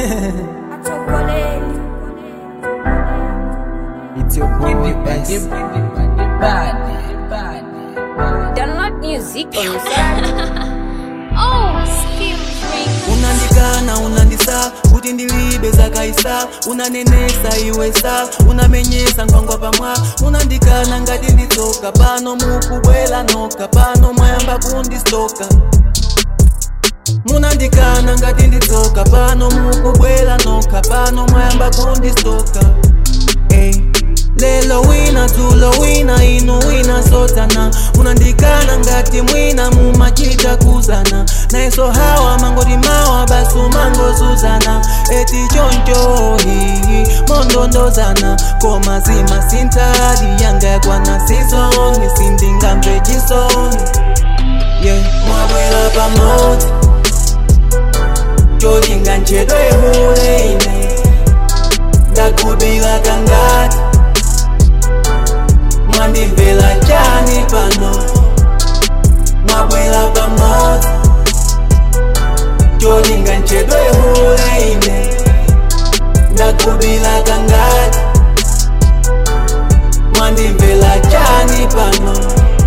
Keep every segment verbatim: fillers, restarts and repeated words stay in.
It's your boy S. Download music on Oh, skill freak. Unandikana unandisa kuti ndilibe zakaisa, unanenesa iwesa, unamenyesa nkwangwa pamwa. Unandikana ngati nditsoka pano mukubwela noka, pano mwayamba kundistoka. Munandikana ngati nditsoka pano mukubwela noka, pano mwayamba kundistoka. Hey. Lelo wina tulo wina inu wina sotana, unandikana ngati mwina mumachita kuzana. Naiso hawa mangoti mawa basu mango suzana, eti choncho hihi mondondozana. Koma zima sintadi yanga kwa na season, sindinga mpejisoni. Yeah, mwabwela pamoti cholinga nchedwe hule ine, ndakubila kangati mwandimvela chani pano. Mwabwela pamoti cholinga nchedwe hule ine, ndakubila kangati mwandimvela chani pano.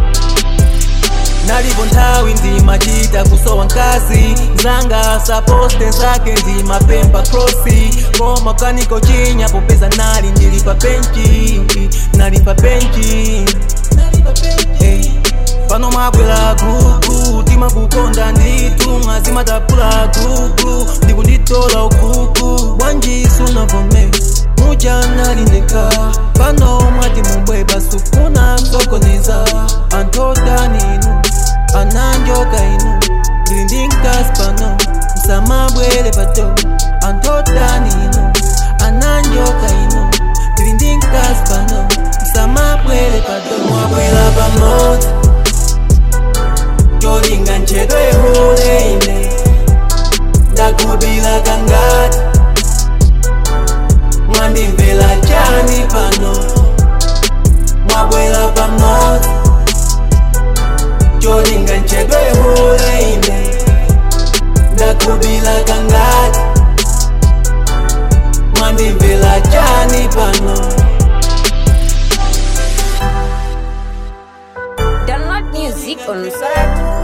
Nalipo nthawi ndimachita kusowa nkazi zanga, saposte zake ndimapempa krosi. Koma kaniko chinya popeza nali ndilipa benchi, nalipa benchi. Hey. Pano mwabwela gugu, tima kukonda nditu mazima tapula gugu, ndikunditola ukuku wanjisu navome muja nalindeka. Pano mwati mubweba sukuna sokoneza, antoda ninu ananjoka inu ndilindinkas pano msamabwele pato. Antoda ninu ananjoka inu ndilindinkas pano msamabwele pato. Mwabwela pamoti cholinga nchedwe hule ine, ndakubila kangati mwandimvela chani pano. Mwabwela pamoti cholinga nchedwe hule ine, ndakubila kangati mwandimvela chani pano. Download music on